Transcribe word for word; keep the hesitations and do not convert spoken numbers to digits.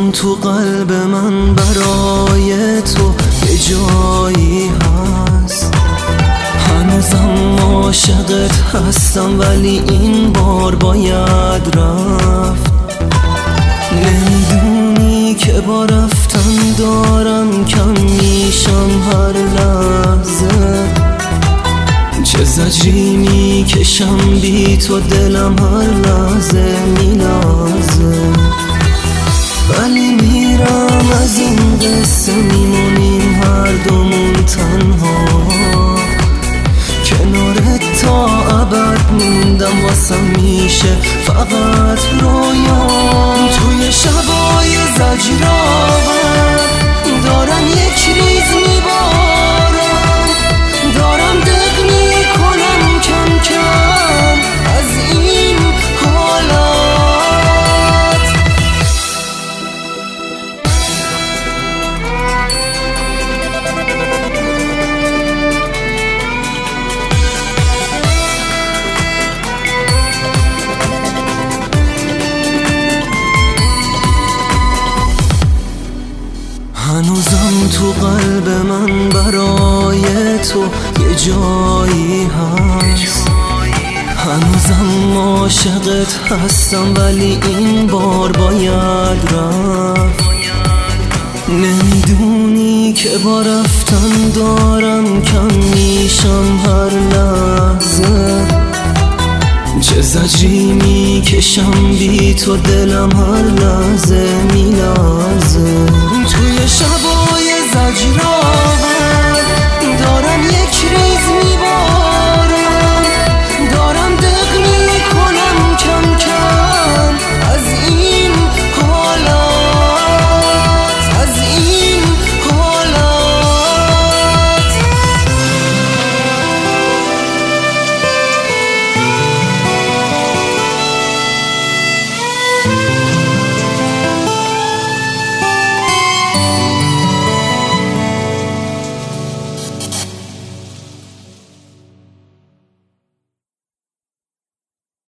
تو قلب من برای تو یه جایی هست. هنوزم عاشقت هستم ولی این بار باید رفت. نمیدونی که با رفتن دارم کم میشم هر لحظه. چه زجری میکشم بی تو دلم هر لحظه میلرزه. ولی میرم از این قصه میمونیم هر دومون تنها. کنارت تا ابد موندم واسم میشه فقط رویام. توی شبای زجرآور دارم یک ریز میبارم. دارم دق میکنم کم کم از این حالات. هنوزم تو قلب من برای تو یه جایی هست. هنوزم عاشقت هستم ولی این بار باید رفت. نمیدونی که با رفتن دارم کم میشم هر لحظه. چه زجری میکشم بی تو دلم هر لحظه میلرزه. توی شبای زجرآور